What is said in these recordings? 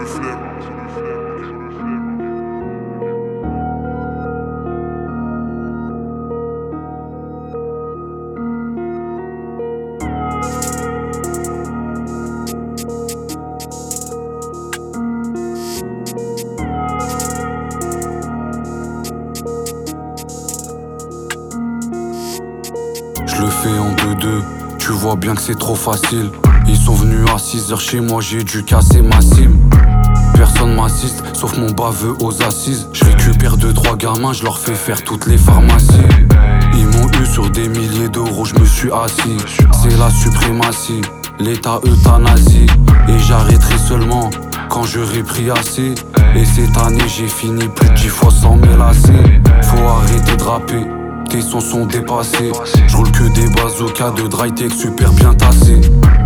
Je le fais en 2-2, tu vois bien que c'est trop facile. Ils sont venus à 6h chez moi, j'ai dû casser ma cime. Personne m'assiste, sauf mon baveux aux assises. Je récupère 2-3 gamins, je leur fais faire toutes les pharmacies. Ils m'ont eu sur des milliers d'euros, je me suis assis. C'est la suprématie, l'état euthanasie. Et j'arrêterai seulement quand j'aurai pris assez. Et cette année j'ai fini plus de 10 fois sans m'élasser. Faut arrêter de rapper, tes sons sont dépassés. J'roule que des bazookas de Drytech super bien tassés.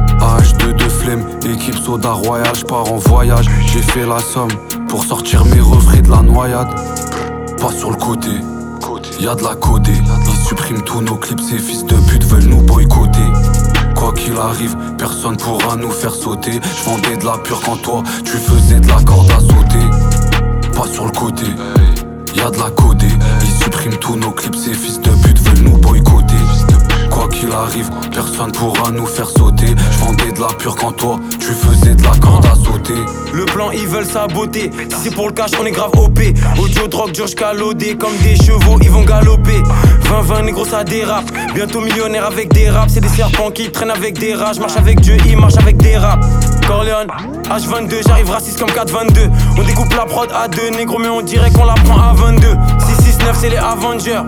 H2 de flemme, équipe Soda Royal, j'pars en voyage. J'ai fait la somme pour sortir mes refrains de la noyade. Pas sur le côté, y'a de la codée. Ils suppriment tous nos clips, ces fils de pute veulent nous boycotter. Quoi qu'il arrive, personne pourra nous faire sauter. J'vendais de la pure quand toi, tu faisais de la corde à sauter. Pas sur le côté, y'a de la codée. Ils suppriment tous nos clips, ces fils de pute veulent nous boycotter. Quoi qu'il arrive, personne pourra nous faire sauter. J'vendais de la pure quand toi, tu faisais de la corde à sauter. Le plan, ils veulent saboter. Si c'est pour le cash, on est grave OP. Audio, drogue, dur, j'calodé. Comme des chevaux, ils vont galoper. 20-20, négro, ça dérape. Bientôt millionnaire avec des raps. C'est des serpents qui traînent avec des rats. J'marche avec Dieu, il marche avec des raps. Corleone, H22, j'arrive raciste comme 4-22. On découpe la prod à 2, négro, mais on dirait qu'on la prend à 22. 6-6-9, c'est les Avengers.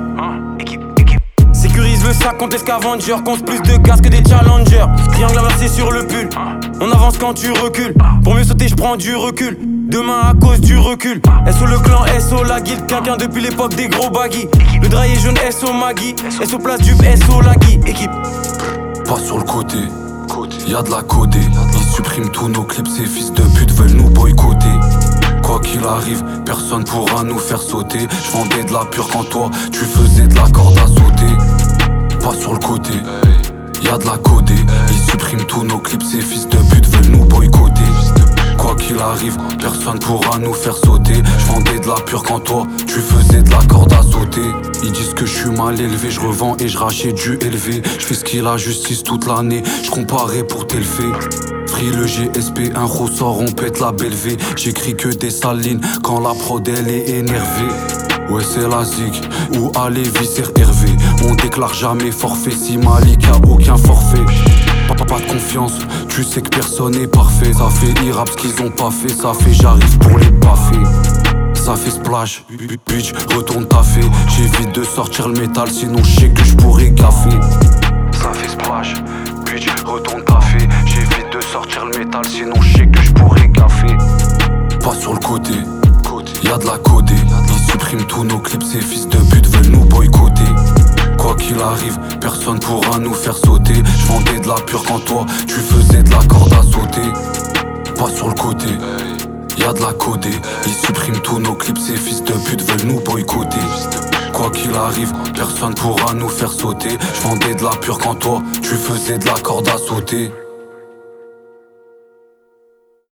Sécurise le sac contre les scavengers. Compte plus de gaz que des challengers. Triangle inversé sur le pull. On avance quand tu recules. Pour mieux sauter, j'prends du recul. Demain à cause du recul. SO le clan, SO la guilde. Quelqu'un depuis l'époque des gros baggy. Le dry est jaune, SO Maggie. SO place du SO la guide. Équipe. Pas sur le côté, y'a de la codée. Ils suppriment tous nos clips, ces fils de pute veulent nous boycotter. Quoi qu'il arrive, personne pourra nous faire sauter. J'vendais de la pure quand toi, tu faisais de la corde à sauter. Pas sur le côté, y'a de la codée. Ils suppriment tous nos clips, ces fils de pute veulent nous boycotter. Quoi qu'il arrive, personne pourra nous faire sauter. J'vendais de la pure quand toi, tu faisais de la corde à sauter. Ils disent que je suis mal élevé, je revends et je rachète du élevé. Je fais ce qu'il a justice toute l'année, je comparais pour t'élever. Free le GSP, un ressort, on pète la belle V. J'écris que des salines quand la prod elle est énervée. Ouais c'est la zig, ou allez visser Hervé. On déclare jamais forfait si Malik a aucun forfait. Pas de confiance, tu sais que personne n'est parfait. Ça fait irap ce qu'ils ont pas fait, ça fait j'arrive pour les baffer. Ça fait splash, bitch, retourne taffer. J'évite de sortir le métal, sinon je sais que je pourrais gaffer. Ça fait splash, bitch, retourne taffer. J'évite de sortir le métal, sinon je sais que je pourrais gaffer. Pas sur le côté, y'a de la codée. Ils suppriment tous nos clips, ces fils de pute veulent nous boycotter. Quoi qu'il arrive, personne pourra nous faire sauter. J'vendais de la pure quand toi, tu faisais de la corde à sauter. Pas sur le côté, y'a de la codée. Ils suppriment tous nos clips, ces fils de pute veulent nous boycotter. Quoi qu'il arrive, personne pourra nous faire sauter. J'vendais de la pure quand toi, tu faisais de la corde à sauter.